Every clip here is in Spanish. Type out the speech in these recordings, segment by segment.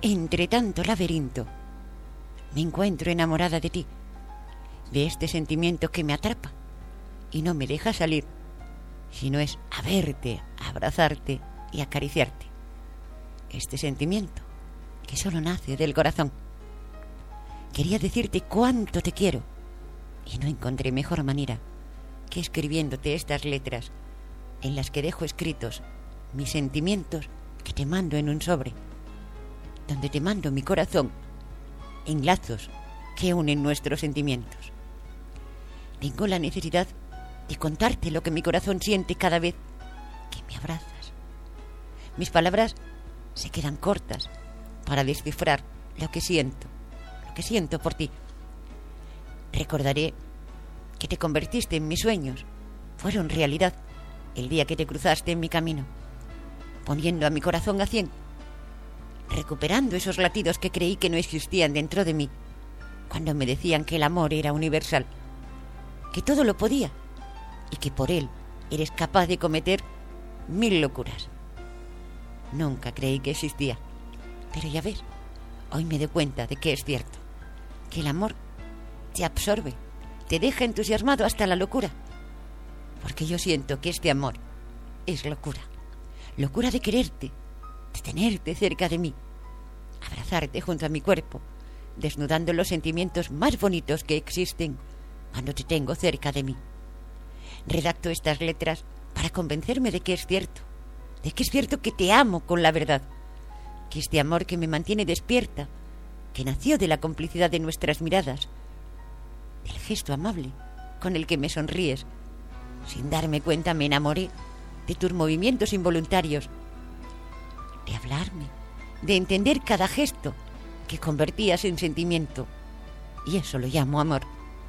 entre tanto laberinto, me encuentro enamorada de ti, de este sentimiento que me atrapa y no me deja salir, sino es a verte, a abrazarte y acariciarte. Este sentimiento que solo nace del corazón. Quería decirte cuánto te quiero y no encontré mejor manera que escribiéndote estas letras en las que dejo escritos mis sentimientos que te mando en un sobre, donde te mando mi corazón en lazos que unen nuestros sentimientos. Tengo la necesidad de contarte lo que mi corazón siente cada vez que me abrazas. Mis palabras se quedan cortas para descifrar lo que siento por ti. Recordaré que te convertiste en mis sueños, fueron realidad el día que te cruzaste en mi camino, poniendo a mi corazón a 100, recuperando esos latidos que creí que no existían dentro de mí, cuando me decían que el amor era universal, que todo lo podía y que por él eres capaz de cometer 1000 locuras. Nunca creí que existía, pero ya ves, hoy me doy cuenta de que es cierto, que el amor te absorbe, te deja entusiasmado hasta la locura, porque yo siento que este amor es locura, locura de quererte, de tenerte cerca de mí, abrazarte junto a mi cuerpo, desnudando los sentimientos más bonitos que existen cuando te tengo cerca de mí. Redacto estas letras para convencerme de que es cierto que te amo con la verdad, que este amor que me mantiene despierta, que nació de la complicidad de nuestras miradas, del gesto amable con el que me sonríes, sin darme cuenta me enamoré de tus movimientos involuntarios, de hablarme, de entender cada gesto que convertías en sentimiento, y eso lo llamo amor,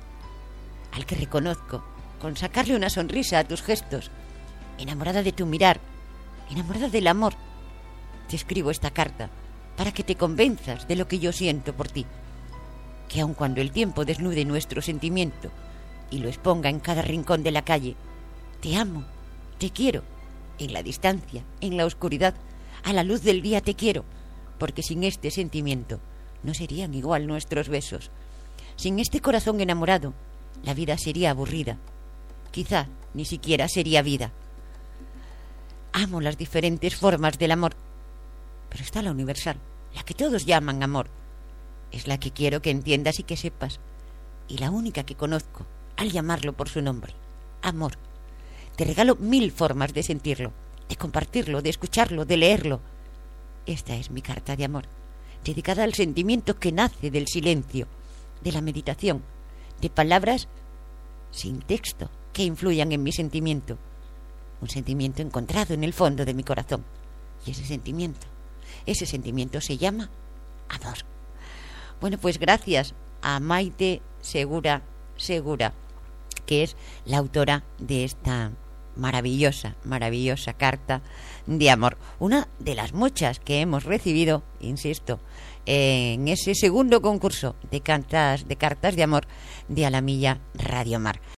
al que reconozco con sacarle una sonrisa a tus gestos, enamorada de tu mirar, enamorada del amor. Te escribo esta carta para que te convenzas de lo que yo siento por ti, que aun cuando el tiempo desnude nuestro sentimiento y lo exponga en cada rincón de la calle, te amo, te quiero, en la distancia, en la oscuridad, a la luz del día te quiero, porque sin este sentimiento no serían igual nuestros besos. Sin este corazón enamorado, la vida sería aburrida, quizá ni siquiera sería vida. Amo las diferentes formas del amor, pero está la universal, la que todos llaman amor. Es la que quiero que entiendas y que sepas, y la única que conozco al llamarlo por su nombre, amor. Te regalo 1000 formas de sentirlo, de compartirlo, de escucharlo, de leerlo. Esta es mi carta de amor, dedicada al sentimiento que nace del silencio, de la meditación, de palabras sin texto que influyan en mi sentimiento. Un sentimiento encontrado en el fondo de mi corazón. Y ese sentimiento se llama amor. Bueno, pues gracias a Maite Segura, que es la autora de esta maravillosa carta de amor. Una de las muchas que hemos recibido, insisto, en ese segundo concurso de cartas de amor de Alamilla Radio Mar.